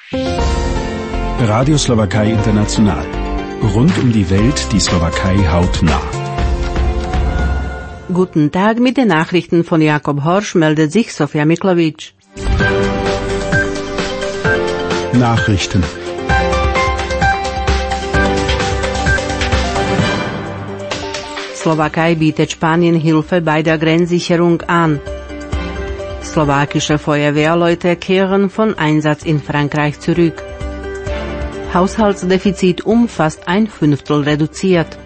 Radio Slowakei International. Rund um die Welt die Slowakei hautnah. Guten Tag, mit den Nachrichten von Jakob Horsch meldet sich Sofia Miklovic. Nachrichten. Slowakei bietet Spanien Hilfe bei der Grenzsicherung an. Slowakische Feuerwehrleute kehren von Einsatz in Frankreich zurück. Haushaltsdefizit um fast 1/5 reduziert.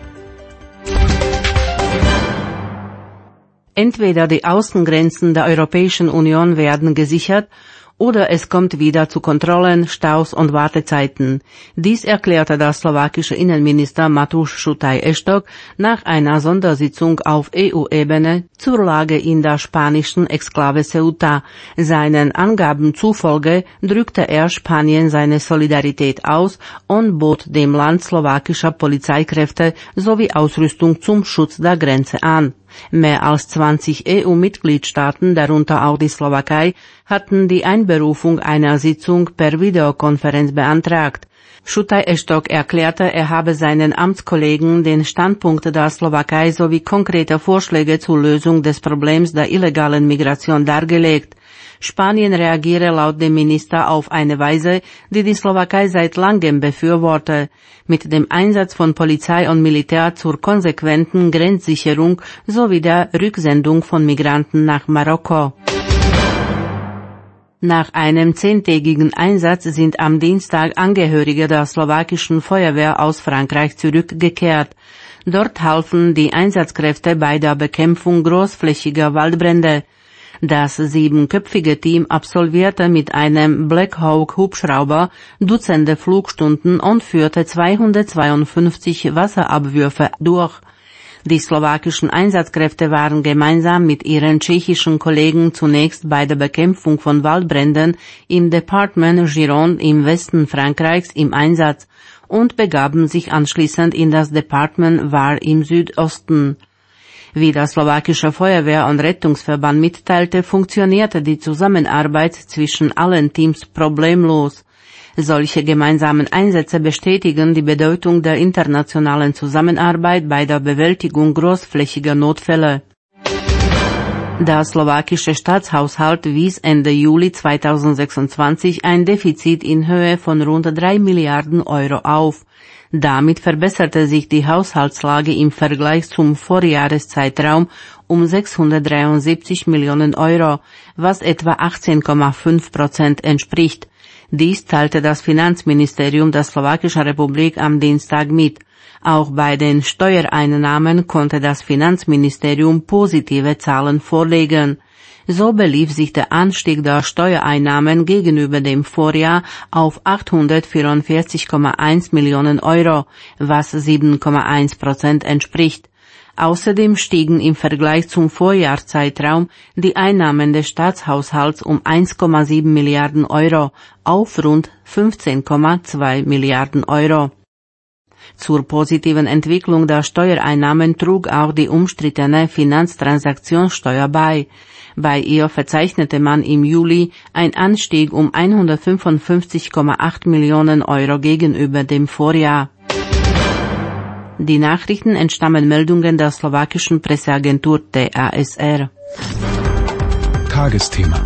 Entweder die Außengrenzen der Europäischen Union werden gesichert, oder es kommt wieder zu Kontrollen, Staus und Wartezeiten. Dies erklärte der slowakische Innenminister Mateusz Šutaj-Eštok nach einer Sondersitzung auf EU-Ebene zur Lage in der spanischen Exklave Ceuta. Seinen Angaben zufolge drückte er Spanien seine Solidarität aus und bot dem Land slowakischer Polizeikräfte sowie Ausrüstung zum Schutz der Grenze an. Mehr als 20 EU-Mitgliedstaaten, darunter auch die Slowakei, hatten die Einberufung einer Sitzung per Videokonferenz beantragt. Šutaj-Eštok erklärte, er habe seinen Amtskollegen den Standpunkt der Slowakei sowie konkrete Vorschläge zur Lösung des Problems der illegalen Migration dargelegt. Spanien reagiere laut dem Minister auf eine Weise, die die Slowakei seit langem befürworte, mit dem Einsatz von Polizei und Militär zur konsequenten Grenzsicherung sowie der Rücksendung von Migranten nach Marokko. Nach einem 10-tägigen Einsatz sind am Dienstag Angehörige der slowakischen Feuerwehr aus Frankreich zurückgekehrt. Dort halfen die Einsatzkräfte bei der Bekämpfung großflächiger Waldbrände. Das 7-köpfige Team absolvierte mit einem Black Hawk Hubschrauber Dutzende Flugstunden und führte 252 Wasserabwürfe durch. Die slowakischen Einsatzkräfte waren gemeinsam mit ihren tschechischen Kollegen zunächst bei der Bekämpfung von Waldbränden im Departement Gironde im Westen Frankreichs im Einsatz und begaben sich anschließend in das Departement Var im Südosten. Wie der slowakische Feuerwehr- und Rettungsverband mitteilte, funktionierte die Zusammenarbeit zwischen allen Teams problemlos. Solche gemeinsamen Einsätze bestätigen die Bedeutung der internationalen Zusammenarbeit bei der Bewältigung großflächiger Notfälle. Der slowakische Staatshaushalt wies Ende Juli 2026 ein Defizit in Höhe von rund 3 Milliarden Euro auf. Damit verbesserte sich die Haushaltslage im Vergleich zum Vorjahreszeitraum um 673 Millionen Euro, was etwa 18,5% entspricht. Dies teilte das Finanzministerium der Slowakischen Republik am Dienstag mit. Auch bei den Steuereinnahmen konnte das Finanzministerium positive Zahlen vorlegen. So belief sich der Anstieg der Steuereinnahmen gegenüber dem Vorjahr auf 844,1 Millionen Euro, was 7,1% entspricht. Außerdem stiegen im Vergleich zum Vorjahreszeitraum die Einnahmen des Staatshaushalts um 1,7 Milliarden Euro auf rund 15,2 Milliarden Euro. Zur positiven Entwicklung der Steuereinnahmen trug auch die umstrittene Finanztransaktionssteuer bei. Bei ihr verzeichnete man im Juli einen Anstieg um 155,8 Millionen Euro gegenüber dem Vorjahr. Die Nachrichten entstammen Meldungen der slowakischen Presseagentur TASR. Tagesthema.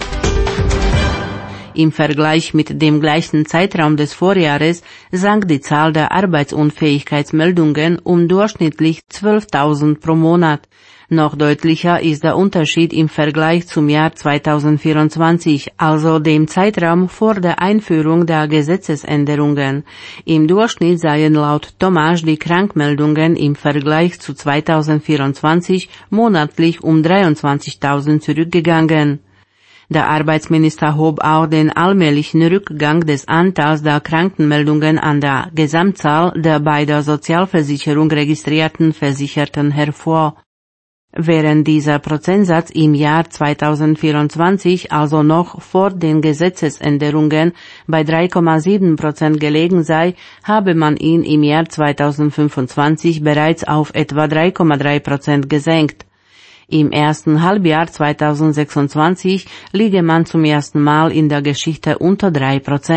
Im Vergleich mit dem gleichen Zeitraum des Vorjahres sank die Zahl der Arbeitsunfähigkeitsmeldungen um durchschnittlich 12.000 pro Monat. Noch deutlicher ist der Unterschied im Vergleich zum Jahr 2024, also dem Zeitraum vor der Einführung der Gesetzesänderungen. Im Durchschnitt seien laut Tomáš die Krankmeldungen im Vergleich zu 2024 monatlich um 23.000 zurückgegangen. Der Arbeitsminister hob auch den allmählichen Rückgang des Anteils der Krankenmeldungen an der Gesamtzahl der bei der Sozialversicherung registrierten Versicherten hervor. Während dieser Prozentsatz im Jahr 2024, also noch vor den Gesetzesänderungen, bei 3,7% gelegen sei, habe man ihn im Jahr 2025 bereits auf etwa 3,3% gesenkt. Im ersten Halbjahr 2026 liege man zum ersten Mal in der Geschichte unter 3%.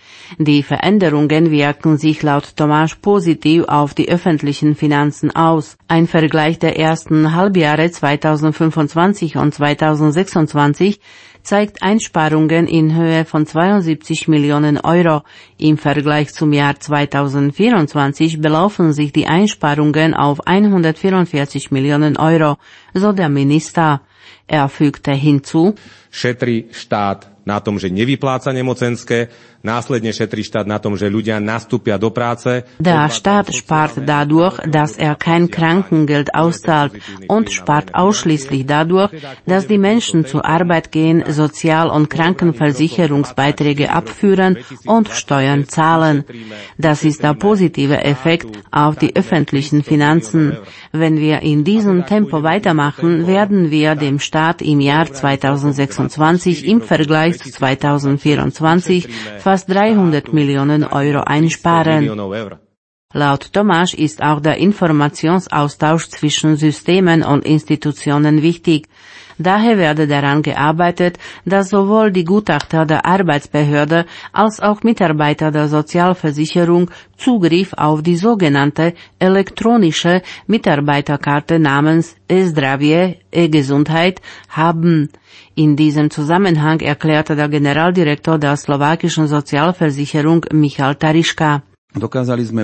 Die Veränderungen wirken sich laut Tomáš positiv auf die öffentlichen Finanzen aus. Ein Vergleich der ersten Halbjahre 2025 und 2026 zeigt Einsparungen in Höhe von 72 Millionen Euro. Im Vergleich zum Jahr 2024 belaufen sich die Einsparungen auf 144 Millionen Euro, so der Minister. Er fügte hinzu: Šetrí štát na tom, že nevypláca nemocenské, následne šetrí štát na tom, že ľudia nastúpia do práce. Der Staat spart dadurch, dass er kein Krankengeld auszahlt und spart ausschließlich dadurch, dass die Menschen zur Arbeit gehen, Sozial- und Krankenversicherungsbeiträge abführen und Steuern zahlen. Das ist der positive Effekt auf die öffentlichen Finanzen. Wenn wir in diesem Tempo weitermachen, werden wir dem Staat im Jahr 2026 im Vergleich zu 2024 fast 300 Millionen Euro einsparen. Laut Tomáš ist auch der Informationsaustausch zwischen Systemen und Institutionen wichtig. Daher werde daran gearbeitet, dass sowohl die Gutachter der Arbeitsbehörde als auch Mitarbeiter der Sozialversicherung Zugriff auf die sogenannte elektronische Mitarbeiterkarte namens e-Zdravie, e-Gesundheit haben. In diesem Zusammenhang erklärte der Generaldirektor der slowakischen Sozialversicherung Michal Tariška. Dokázali sme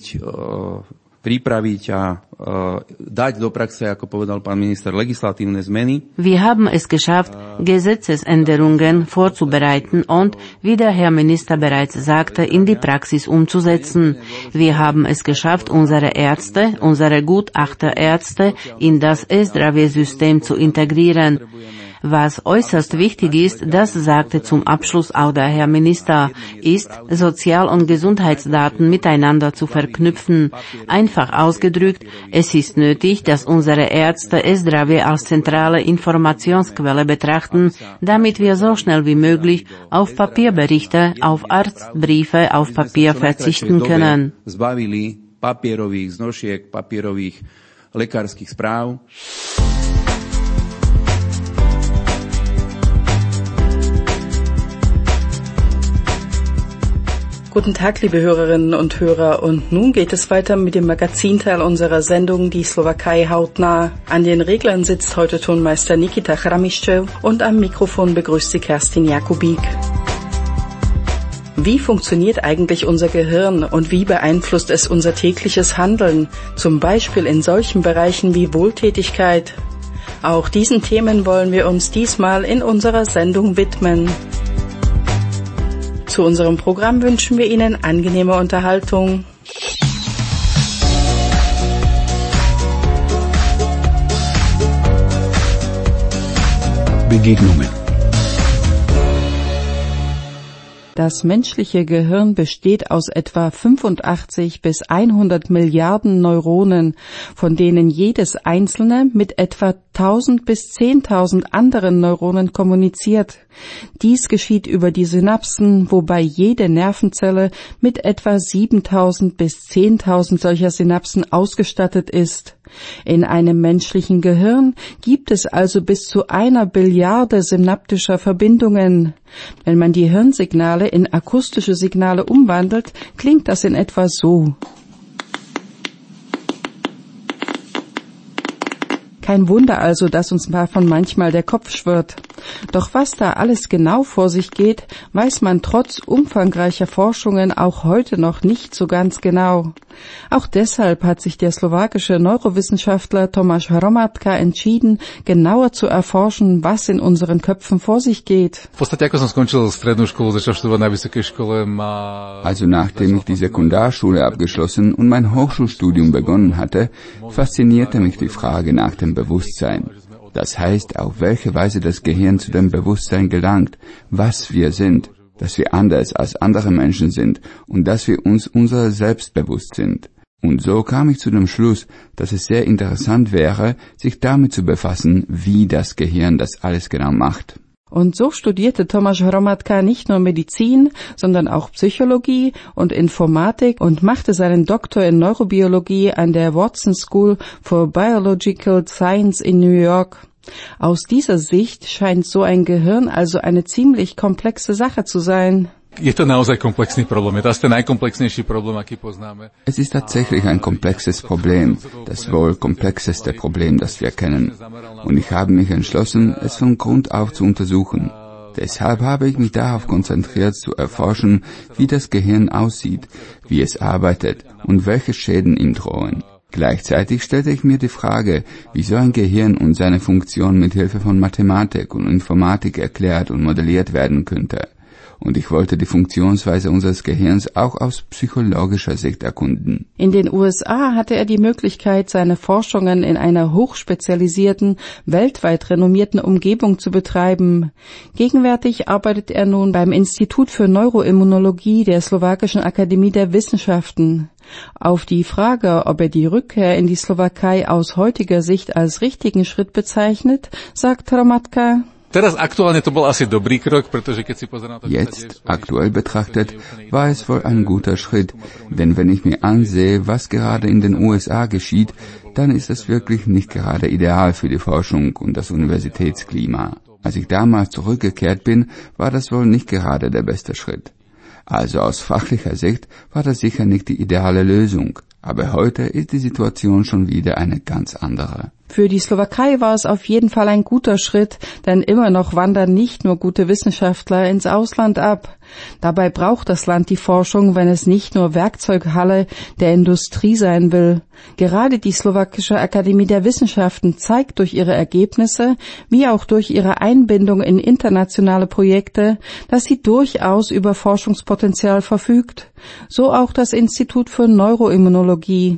pripraviť a dať do praxe, ako povedal pán minister, legislatívne zmeny. Wir haben es geschafft, Gesetzesänderungen vorzubereiten und, wie der Herr Minister bereits sagte, in die Praxis umzusetzen. Wir haben es geschafft, unsere Ärzte, unsere Gutachterärzte in das e-Zdravie-System zu integrieren. Was äußerst wichtig ist, das sagte zum Abschluss auch der Herr Minister, ist, Sozial- und Gesundheitsdaten miteinander zu verknüpfen. Einfach ausgedrückt, es ist nötig, dass unsere Ärzte e-Zdravie als zentrale Informationsquelle betrachten, damit wir so schnell wie möglich auf Papierberichte, auf Arztbriefe auf Papier verzichten können. Zbavili papierových znošiek, papierových lekárskych správ. Guten Tag, liebe Hörerinnen und Hörer. Und nun geht es weiter mit dem Magazinteil unserer Sendung Die Slowakei hautnah. An den Reglern sitzt heute Tonmeister Nikita Chramiščev und am Mikrofon begrüßt sie Kerstin Jakubik. Wie funktioniert eigentlich unser Gehirn und wie beeinflusst es unser tägliches Handeln, zum Beispiel in solchen Bereichen wie Wohltätigkeit? Auch diesen Themen wollen wir uns diesmal in unserer Sendung widmen. Zu unserem Programm wünschen wir Ihnen angenehme Unterhaltung. Begegnungen. Das menschliche Gehirn besteht aus etwa 85 bis 100 Milliarden Neuronen, von denen jedes einzelne mit etwa 1000 bis 10.000 anderen Neuronen kommuniziert. Dies geschieht über die Synapsen, wobei jede Nervenzelle mit etwa 7.000 bis 10.000 solcher Synapsen ausgestattet ist. In einem menschlichen Gehirn gibt es also bis zu 1 Billiarde synaptischer Verbindungen. Wenn man die Hirnsignale in akustische Signale umwandelt, klingt das in etwa so. Kein Wunder also, dass uns davon manchmal der Kopf schwirrt. Doch was da alles genau vor sich geht, weiß man trotz umfangreicher Forschungen auch heute noch nicht so ganz genau. Auch deshalb hat sich der slowakische Neurowissenschaftler Tomáš Hromadka entschieden, genauer zu erforschen, was in unseren Köpfen vor sich geht. Also nachdem ich die Sekundarschule abgeschlossen und mein Hochschulstudium begonnen hatte, faszinierte mich die Frage nach dem Bewusstsein. Das heißt, auf welche Weise das Gehirn zu dem Bewusstsein gelangt, was wir sind, dass wir anders als andere Menschen sind und dass wir uns unserer selbst bewusst sind. Und so kam ich zu dem Schluss, dass es sehr interessant wäre, sich damit zu befassen, wie das Gehirn das alles genau macht. Und so studierte Tomáš Hromadka nicht nur Medizin, sondern auch Psychologie und Informatik und machte seinen Doktor in Neurobiologie an der Watson School for Biological Science in New York. Aus dieser Sicht scheint so ein Gehirn also eine ziemlich komplexe Sache zu sein. Es ist tatsächlich ein komplexes Problem, das wohl komplexeste Problem, das wir kennen. Und ich habe mich entschlossen, es von Grund auf zu untersuchen. Deshalb habe ich mich darauf konzentriert, zu erforschen, wie das Gehirn aussieht, wie es arbeitet und welche Schäden ihm drohen. Gleichzeitig stellte ich mir die Frage, wie so ein Gehirn und seine Funktion mit Hilfe von Mathematik und Informatik erklärt und modelliert werden könnte. Und ich wollte die Funktionsweise unseres Gehirns auch aus psychologischer Sicht erkunden. In den USA hatte er die Möglichkeit, seine Forschungen in einer hochspezialisierten, weltweit renommierten Umgebung zu betreiben. Gegenwärtig arbeitet er nun beim Institut für Neuroimmunologie der Slowakischen Akademie der Wissenschaften. Auf die Frage, ob er die Rückkehr in die Slowakei aus heutiger Sicht als richtigen Schritt bezeichnet, sagt Hromadka: Jetzt, aktuell betrachtet, war es wohl ein guter Schritt, denn wenn ich mir ansehe, was gerade in den USA geschieht, dann ist es wirklich nicht gerade ideal für die Forschung und das Universitätsklima. Als ich damals zurückgekehrt bin, war das wohl nicht gerade der beste Schritt. Also aus fachlicher Sicht war das sicher nicht die ideale Lösung, aber heute ist die Situation schon wieder eine ganz andere. Für die Slowakei war es auf jeden Fall ein guter Schritt, denn immer noch wandern nicht nur gute Wissenschaftler ins Ausland ab. Dabei braucht das Land die Forschung, wenn es nicht nur Werkzeughalle der Industrie sein will. Gerade die Slowakische Akademie der Wissenschaften zeigt durch ihre Ergebnisse, wie auch durch ihre Einbindung in internationale Projekte, dass sie durchaus über Forschungspotenzial verfügt. So auch das Institut für Neuroimmunologie.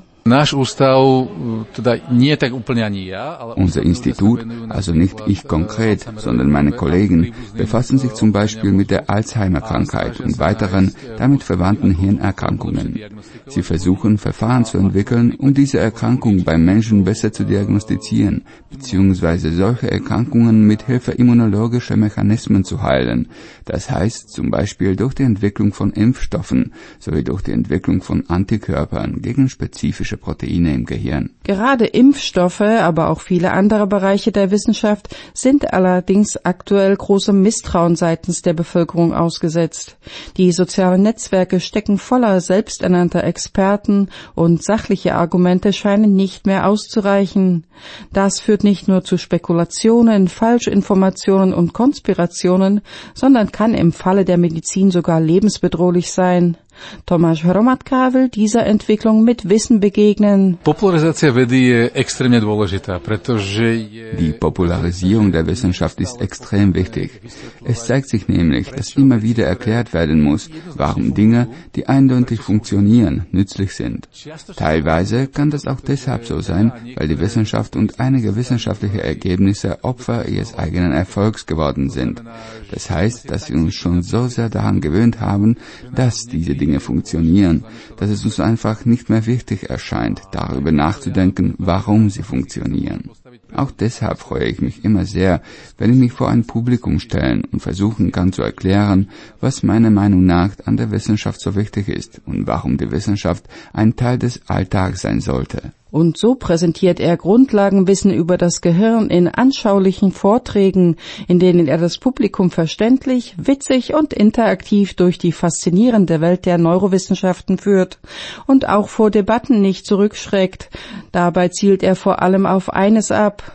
Unser Institut, also nicht ich konkret, sondern meine Kollegen, befassen sich zum Beispiel mit der Alzheimer-Krankheit und weiteren damit verwandten Hirnerkrankungen. Sie versuchen, Verfahren zu entwickeln, um diese Erkrankung beim Menschen besser zu diagnostizieren, beziehungsweise solche Erkrankungen mit Hilfe immunologischer Mechanismen zu heilen. Das heißt zum Beispiel durch die Entwicklung von Impfstoffen sowie durch die Entwicklung von Antikörpern gegen spezifische Proteine im Gehirn. Gerade Impfstoffe, aber auch viele andere Bereiche der Wissenschaft sind allerdings aktuell großem Misstrauen seitens der Bevölkerung ausgesetzt. Die sozialen Netzwerke stecken voller selbsternannter Experten und sachliche Argumente scheinen nicht mehr auszureichen. Das führt nicht nur zu Spekulationen, Falschinformationen und Konspirationen, sondern kann im Falle der Medizin sogar lebensbedrohlich sein. Tomáš Hromadka will dieser Entwicklung mit Wissen begegnen. Die Popularisierung der Wissenschaft ist extrem wichtig. Es zeigt sich nämlich, dass immer wieder erklärt werden muss, warum Dinge, die eindeutig funktionieren, nützlich sind. Teilweise kann das auch deshalb so sein, weil die Wissenschaft und einige wissenschaftliche Ergebnisse Opfer ihres eigenen Erfolgs geworden sind. Das heißt, dass wir uns schon so sehr daran gewöhnt haben, dass diese Dinge funktionieren, dass es uns einfach nicht mehr wichtig erscheint, darüber nachzudenken, warum sie funktionieren. Auch deshalb freue ich mich immer sehr, wenn ich mich vor ein Publikum stellen und versuchen kann zu erklären, was meiner Meinung nach an der Wissenschaft so wichtig ist und warum die Wissenschaft ein Teil des Alltags sein sollte. Und so präsentiert er Grundlagenwissen über das Gehirn in anschaulichen Vorträgen, in denen er das Publikum verständlich, witzig und interaktiv durch die faszinierende Welt der Neurowissenschaften führt und auch vor Debatten nicht zurückschreckt. Dabei zielt er vor allem auf eines ab: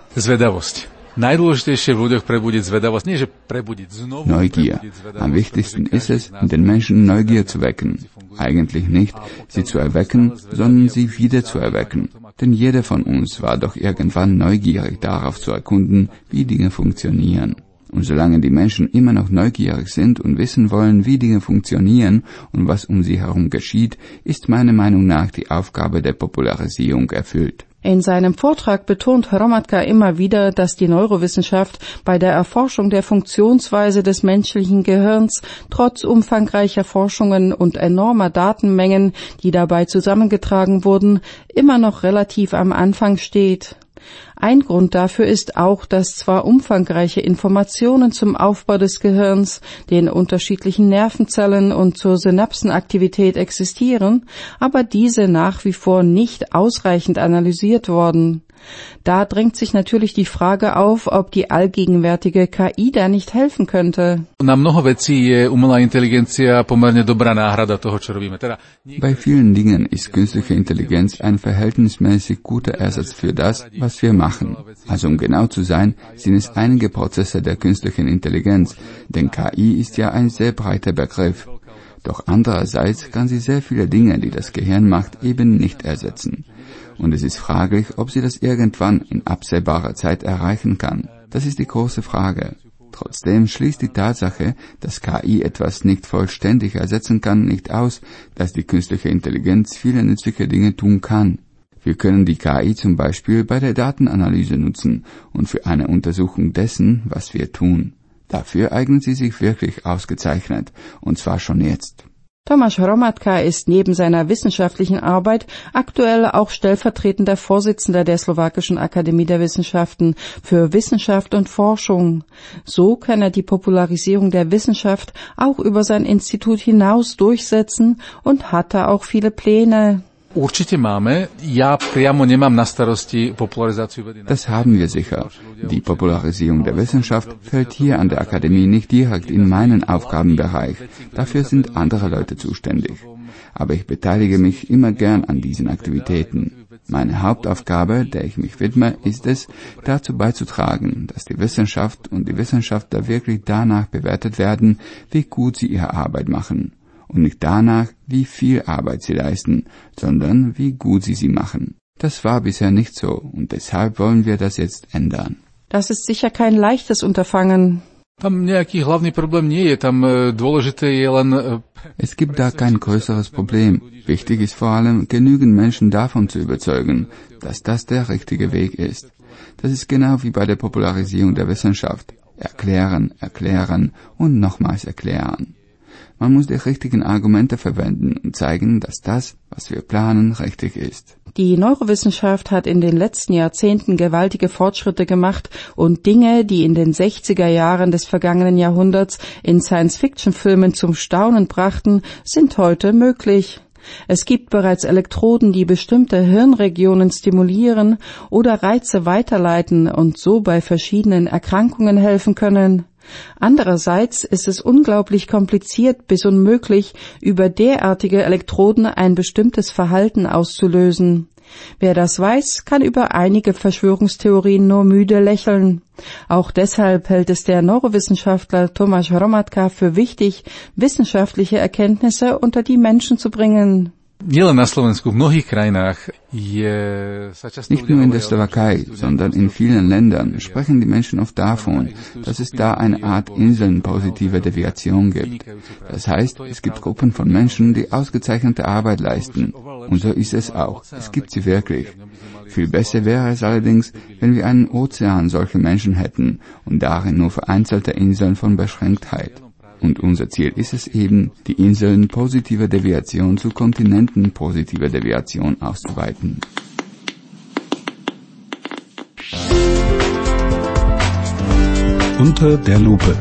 Neugier. Am wichtigsten ist es, in den Menschen Neugier zu wecken. Eigentlich nicht, sie zu erwecken, sondern sie wieder zu erwecken. Denn jeder von uns war doch irgendwann neugierig darauf zu erkunden, wie Dinge funktionieren. Und solange die Menschen immer noch neugierig sind und wissen wollen, wie Dinge funktionieren und was um sie herum geschieht, ist meiner Meinung nach die Aufgabe der Popularisierung erfüllt. In seinem Vortrag betont Hromadka immer wieder, dass die Neurowissenschaft bei der Erforschung der Funktionsweise des menschlichen Gehirns trotz umfangreicher Forschungen und enormer Datenmengen, die dabei zusammengetragen wurden, immer noch relativ am Anfang steht. Ein Grund dafür ist auch, dass zwar umfangreiche Informationen zum Aufbau des Gehirns, den unterschiedlichen Nervenzellen und zur Synapsenaktivität existieren, aber diese nach wie vor nicht ausreichend analysiert wurden. Da drängt sich natürlich die Frage auf, ob die allgegenwärtige KI da nicht helfen könnte. Bei vielen Dingen ist künstliche Intelligenz ein verhältnismäßig guter Ersatz für das, was wir machen. Also um genau zu sein, sind es einige Prozesse der künstlichen Intelligenz, denn KI ist ja ein sehr breiter Begriff. Doch andererseits kann sie sehr viele Dinge, die das Gehirn macht, eben nicht ersetzen. Und es ist fraglich, ob sie das irgendwann in absehbarer Zeit erreichen kann. Das ist die große Frage. Trotzdem schließt die Tatsache, dass KI etwas nicht vollständig ersetzen kann, nicht aus, dass die künstliche Intelligenz viele nützliche Dinge tun kann. Wir können die KI zum Beispiel bei der Datenanalyse nutzen und für eine Untersuchung dessen, was wir tun. Dafür eignet sie sich wirklich ausgezeichnet, und zwar schon jetzt. Tomáš Hromadka ist neben seiner wissenschaftlichen Arbeit aktuell auch stellvertretender Vorsitzender der Slowakischen Akademie der Wissenschaften für Wissenschaft und Forschung. So kann er die Popularisierung der Wissenschaft auch über sein Institut hinaus durchsetzen und hatte auch viele Pläne. Das haben wir sicher. Die Popularisierung der Wissenschaft fällt hier an der Akademie nicht direkt in meinen Aufgabenbereich. Dafür sind andere Leute zuständig. Aber ich beteilige mich immer gern an diesen Aktivitäten. Meine Hauptaufgabe, der ich mich widme, ist es, dazu beizutragen, dass die Wissenschaft und die Wissenschaftler wirklich danach bewertet werden, wie gut sie ihre Arbeit machen. Und nicht danach, wie viel Arbeit sie leisten, sondern wie gut sie machen. Das war bisher nicht so und deshalb wollen wir das jetzt ändern. Das ist sicher kein leichtes Unterfangen. Es gibt da kein größeres Problem. Wichtig ist vor allem, genügend Menschen davon zu überzeugen, dass das der richtige Weg ist. Das ist genau wie bei der Popularisierung der Wissenschaft. Erklären, erklären und nochmals erklären. Man muss die richtigen Argumente verwenden und zeigen, dass das, was wir planen, richtig ist. Die Neurowissenschaft hat in den letzten Jahrzehnten gewaltige Fortschritte gemacht und Dinge, die in den 60er Jahren des vergangenen Jahrhunderts in Science-Fiction-Filmen zum Staunen brachten, sind heute möglich. Es gibt bereits Elektroden, die bestimmte Hirnregionen stimulieren oder Reize weiterleiten und so bei verschiedenen Erkrankungen helfen können. Andererseits ist es unglaublich kompliziert bis unmöglich, über derartige Elektroden ein bestimmtes Verhalten auszulösen. Wer das weiß, kann über einige Verschwörungstheorien nur müde lächeln. Auch deshalb hält es der Neurowissenschaftler Tomáš Hromadka für wichtig, wissenschaftliche Erkenntnisse unter die Menschen zu bringen. Nicht nur in der Slowakei, sondern in vielen Ländern sprechen die Menschen oft davon, dass es da eine Art Inseln positiver Deviation gibt. Das heißt, es gibt Gruppen von Menschen, die ausgezeichnete Arbeit leisten. Und so ist es auch. Es gibt sie wirklich. Viel besser wäre es allerdings, wenn wir einen Ozean solcher Menschen hätten und darin nur vereinzelte Inseln von Beschränktheit. Und unser Ziel ist es eben, die Inseln positiver Deviation zu Kontinenten positiver Deviation auszuweiten. Unter der Lupe.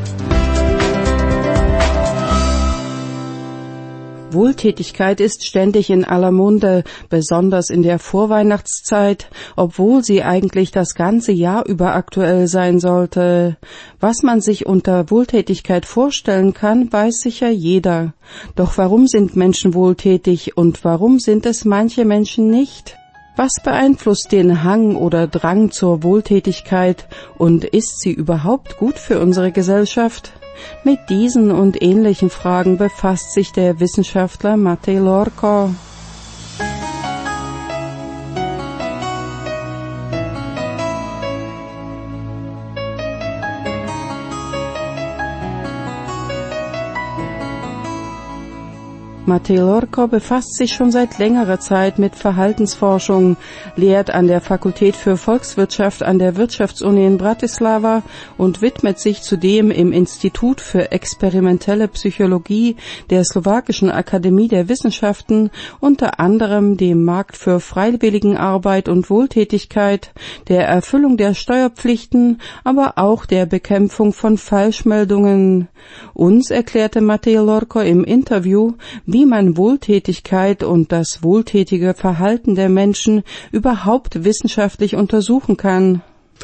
Wohltätigkeit ist ständig in aller Munde, besonders in der Vorweihnachtszeit, obwohl sie eigentlich das ganze Jahr über aktuell sein sollte. Was man sich unter Wohltätigkeit vorstellen kann, weiß sicher jeder. Doch warum sind Menschen wohltätig und warum sind es manche Menschen nicht? Was beeinflusst den Hang oder Drang zur Wohltätigkeit und ist sie überhaupt gut für unsere Gesellschaft? Mit diesen und ähnlichen Fragen befasst sich der Wissenschaftler Matej Lorko. Matej Lorko befasst sich schon seit längerer Zeit mit Verhaltensforschung, lehrt an der Fakultät für Volkswirtschaft an der Wirtschaftsuni in Bratislava und widmet sich zudem im Institut für experimentelle Psychologie der Slowakischen Akademie der Wissenschaften unter anderem dem Markt für Freiwilligenarbeit und Wohltätigkeit, der Erfüllung der Steuerpflichten, aber auch der Bekämpfung von Falschmeldungen. Uns erklärte Matej Lorko im Interview, wie man Wohltätigkeit und das wohltätige Verhalten der Menschen überhaupt wissenschaftlich untersuchen kann.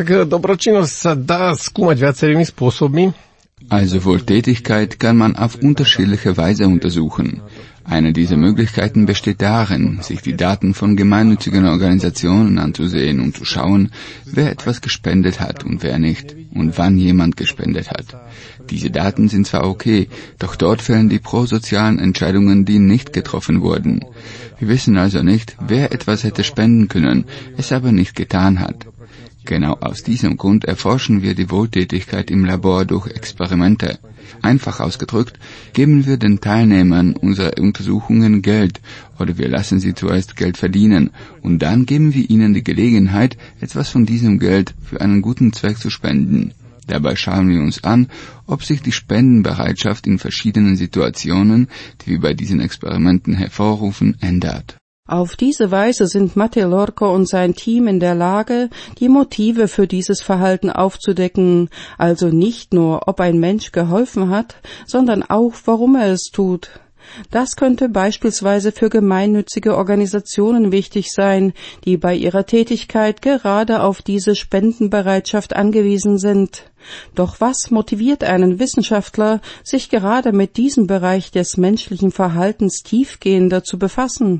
Also Wohltätigkeit kann man auf unterschiedliche Weise untersuchen. Eine dieser Möglichkeiten besteht darin, sich die Daten von gemeinnützigen Organisationen anzusehen und zu schauen, wer etwas gespendet hat und wer nicht und wann jemand gespendet hat. Diese Daten sind zwar okay, doch dort fällen die prosozialen Entscheidungen, die nicht getroffen wurden. Wir wissen also nicht, wer etwas hätte spenden können, es aber nicht getan hat. Genau aus diesem Grund erforschen wir die Wohltätigkeit im Labor durch Experimente. Einfach ausgedrückt, geben wir den Teilnehmern unserer Untersuchungen Geld oder wir lassen sie zuerst Geld verdienen und dann geben wir ihnen die Gelegenheit, etwas von diesem Geld für einen guten Zweck zu spenden. Dabei schauen wir uns an, ob sich die Spendenbereitschaft in verschiedenen Situationen, die wir bei diesen Experimenten hervorrufen, ändert. Auf diese Weise sind Matteo Lorco und sein Team in der Lage, die Motive für dieses Verhalten aufzudecken, also nicht nur, ob ein Mensch geholfen hat, sondern auch, warum er es tut. Das könnte beispielsweise für gemeinnützige Organisationen wichtig sein, die bei ihrer Tätigkeit gerade auf diese Spendenbereitschaft angewiesen sind. Doch was motiviert einen Wissenschaftler, sich gerade mit diesem Bereich des menschlichen Verhaltens tiefgehender zu befassen?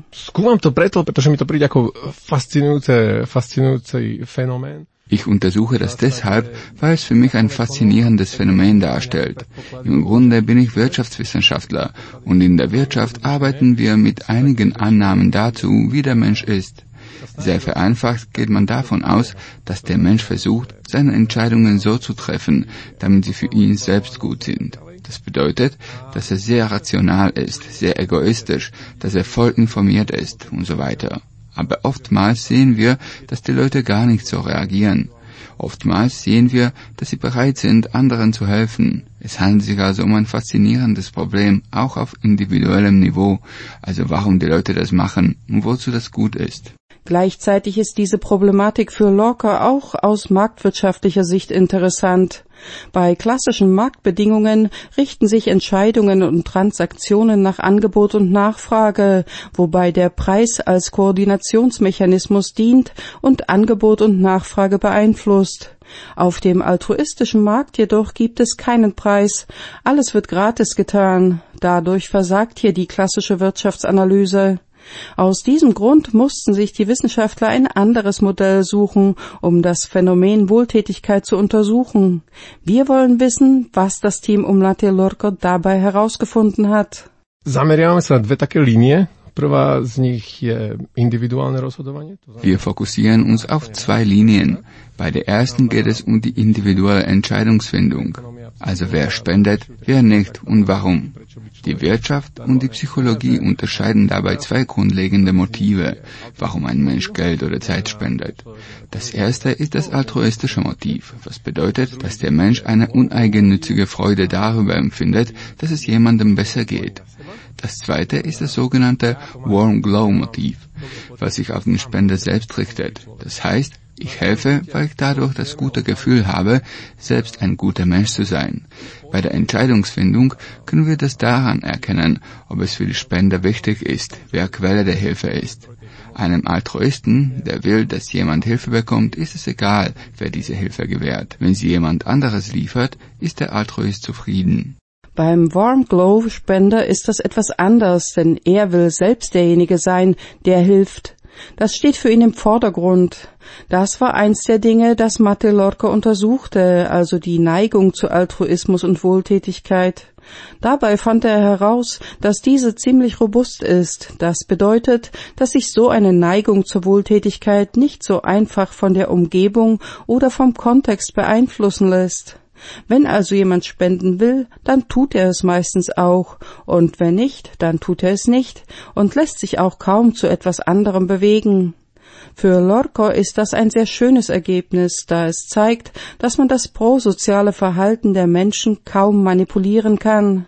Ich untersuche das deshalb, weil es für mich ein faszinierendes Phänomen darstellt. Im Grunde bin ich Wirtschaftswissenschaftler und in der Wirtschaft arbeiten wir mit einigen Annahmen dazu, wie der Mensch ist. Sehr vereinfacht geht man davon aus, dass der Mensch versucht, seine Entscheidungen so zu treffen, damit sie für ihn selbst gut sind. Das bedeutet, dass er sehr rational ist, sehr egoistisch, dass er voll informiert ist und so weiter. Aber oftmals sehen wir, dass die Leute gar nicht so reagieren. Oftmals sehen wir, dass sie bereit sind, anderen zu helfen. Es handelt sich also um ein faszinierendes Problem, auch auf individuellem Niveau. Also warum die Leute das machen und wozu das gut ist. Gleichzeitig ist diese Problematik für Lorco auch aus marktwirtschaftlicher Sicht interessant. Bei klassischen Marktbedingungen richten sich Entscheidungen und Transaktionen nach Angebot und Nachfrage, wobei der Preis als Koordinationsmechanismus dient und Angebot und Nachfrage beeinflusst. Auf dem altruistischen Markt jedoch gibt es keinen Preis. Alles wird gratis getan. Dadurch versagt hier die klassische Wirtschaftsanalyse. Aus diesem Grund mussten sich die Wissenschaftler ein anderes Modell suchen, um das Phänomen Wohltätigkeit zu untersuchen. Wir wollen wissen, was das Team um Matteo Lorco dabei herausgefunden hat. Zameriamy sa na dve také linie. Wir fokussieren uns auf zwei Linien. Bei der ersten geht es um die individuelle Entscheidungsfindung. Also wer spendet, wer nicht und warum. Die Wirtschaft und die Psychologie unterscheiden dabei zwei grundlegende Motive, warum ein Mensch Geld oder Zeit spendet. Das erste ist das altruistische Motiv, was bedeutet, dass der Mensch eine uneigennützige Freude darüber empfindet, dass es jemandem besser geht. Das zweite ist das sogenannte Warm Glow Motiv, was sich auf den Spender selbst richtet. Das heißt, ich helfe, weil ich dadurch das gute Gefühl habe, selbst ein guter Mensch zu sein. Bei der Entscheidungsfindung können wir das daran erkennen, ob es für die Spender wichtig ist, wer Quelle der Hilfe ist. Einem Altruisten, der will, dass jemand Hilfe bekommt, ist es egal, wer diese Hilfe gewährt. Wenn sie jemand anderes liefert, ist der Altruist zufrieden. Beim Warm Glow Spender ist das etwas anders, denn er will selbst derjenige sein, der hilft. Das steht für ihn im Vordergrund. Das war eins der Dinge, das Matteo Lorco untersuchte, also die Neigung zu Altruismus und Wohltätigkeit. Dabei fand er heraus, dass diese ziemlich robust ist. Das bedeutet, dass sich so eine Neigung zur Wohltätigkeit nicht so einfach von der Umgebung oder vom Kontext beeinflussen lässt. Wenn also jemand spenden will, dann tut er es meistens auch, und wenn nicht, dann tut er es nicht und lässt sich auch kaum zu etwas anderem bewegen. Für Lorco ist das ein sehr schönes Ergebnis, da es zeigt, dass man das prosoziale Verhalten der Menschen kaum manipulieren kann.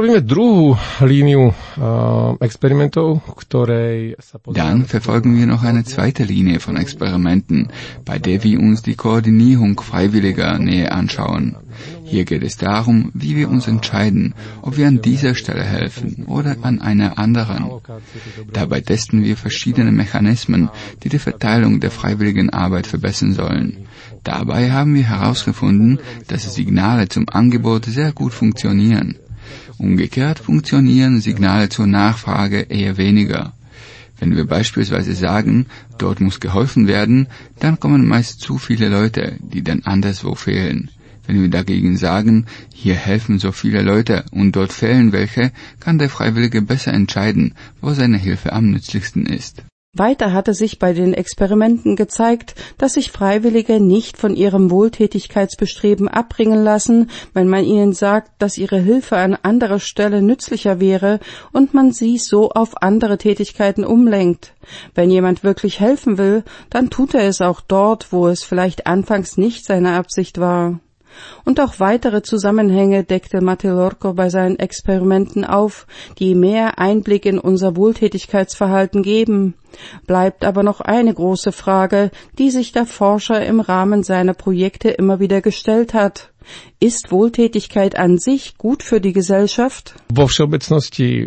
Dann verfolgen wir noch eine zweite Linie von Experimenten, bei der wir uns die Koordinierung Freiwilliger näher anschauen. Hier geht es darum, wie wir uns entscheiden, ob wir an dieser Stelle helfen oder an einer anderen. Dabei testen wir verschiedene Mechanismen, die die Verteilung der freiwilligen Arbeit verbessern sollen. Dabei haben wir herausgefunden, dass Signale zum Angebot sehr gut funktionieren. Umgekehrt funktionieren Signale zur Nachfrage eher weniger. Wenn wir beispielsweise sagen, dort muss geholfen werden, dann kommen meist zu viele Leute, die dann anderswo fehlen. Wenn wir dagegen sagen, hier helfen so viele Leute und dort fehlen welche, kann der Freiwillige besser entscheiden, wo seine Hilfe am nützlichsten ist. Weiter hatte sich bei den Experimenten gezeigt, dass sich Freiwillige nicht von ihrem Wohltätigkeitsbestreben abbringen lassen, wenn man ihnen sagt, dass ihre Hilfe an anderer Stelle nützlicher wäre und man sie so auf andere Tätigkeiten umlenkt. Wenn jemand wirklich helfen will, dann tut er es auch dort, wo es vielleicht anfangs nicht seine Absicht war. Und auch weitere Zusammenhänge deckte Matelorco bei seinen Experimenten auf, die mehr Einblick in unser Wohltätigkeitsverhalten geben. Bleibt aber noch eine große Frage, die sich der Forscher im Rahmen seiner Projekte immer wieder gestellt hat. Ist Wohltätigkeit an sich gut für die Gesellschaft? Vo všeobecnosti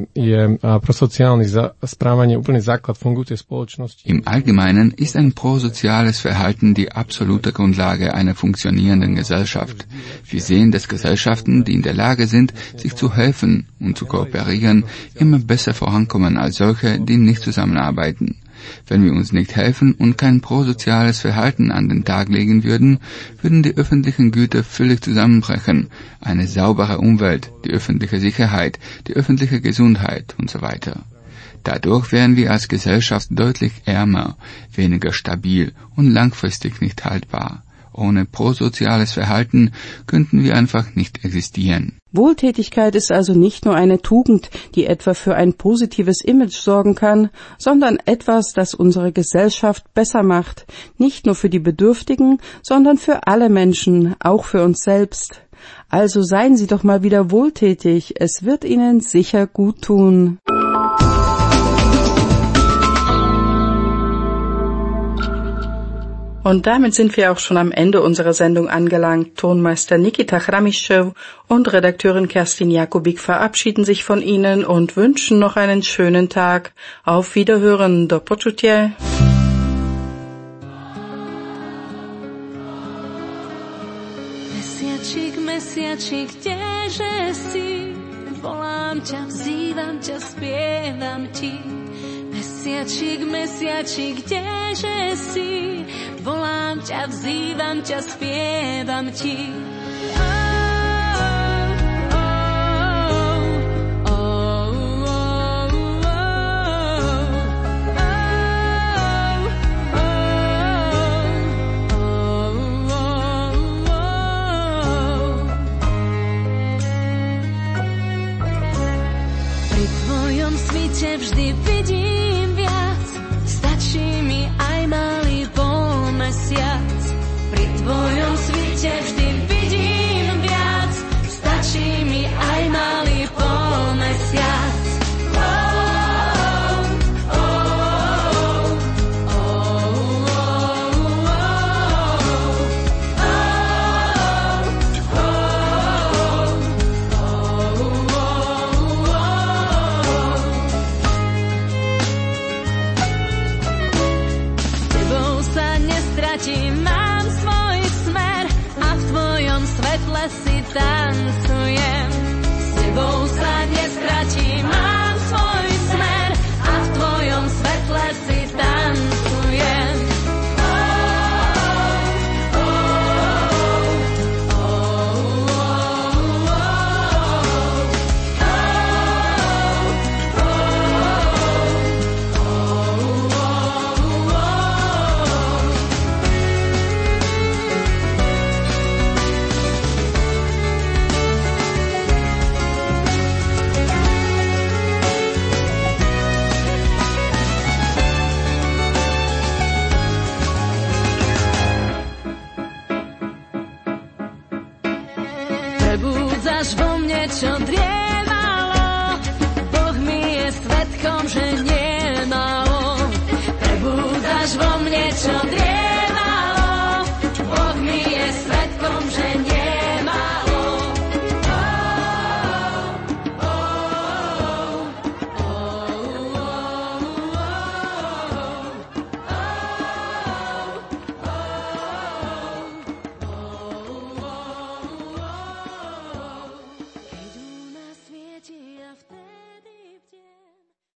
je prosociálne správanie úplný základ fungujúcej spoločnosti. Im Allgemeinen ist ein prosoziales Verhalten die absolute Grundlage einer funktionierenden Gesellschaft. Wir sehen, dass Gesellschaften, die in der Lage sind, sich zu helfen und zu kooperieren, immer besser vorankommen als solche, die nicht zusammenarbeiten. Wenn wir uns nicht helfen und kein prosoziales Verhalten an den Tag legen würden, würden die öffentlichen Güter völlig zusammenbrechen. Eine saubere Umwelt, die öffentliche Sicherheit, die öffentliche Gesundheit und so weiter. Dadurch wären wir als Gesellschaft deutlich ärmer, weniger stabil und langfristig nicht haltbar. Ohne prosoziales Verhalten könnten wir einfach nicht existieren. Wohltätigkeit ist also nicht nur eine Tugend, die etwa für ein positives Image sorgen kann, sondern etwas, das unsere Gesellschaft besser macht. Nicht nur für die Bedürftigen, sondern für alle Menschen, auch für uns selbst. Also seien Sie doch mal wieder wohltätig, es wird Ihnen sicher gut tun. Und damit sind wir auch schon am Ende unserer Sendung angelangt. Tonmeister Nikita Chramischew und Redakteurin Kerstin Jakubik verabschieden sich von Ihnen und wünschen noch einen schönen Tag. Auf Wiederhören. Do počutia. Mesiačik, mesiačik, kdeže si? Volám ťa, vzývam ťa, spievam ti. Mesiačik, mesiačik, kdeže si? Volám ťa, vzývam ťa, spievam ti. Pri tvojom svite vždy vidím viac, stačí mi aj malý polmesiac. Pri tvojom svite vždy vidím viac, stačí mi aj malý polmesiac. Mám svoj smer a v tvojom svetle si tancujem. S tebou sa nestratím, mám svoj smer a v tvojom svetle si tancujem. Prebúdzaš vo mne, čo driemalo, Boh mi je svedkom, že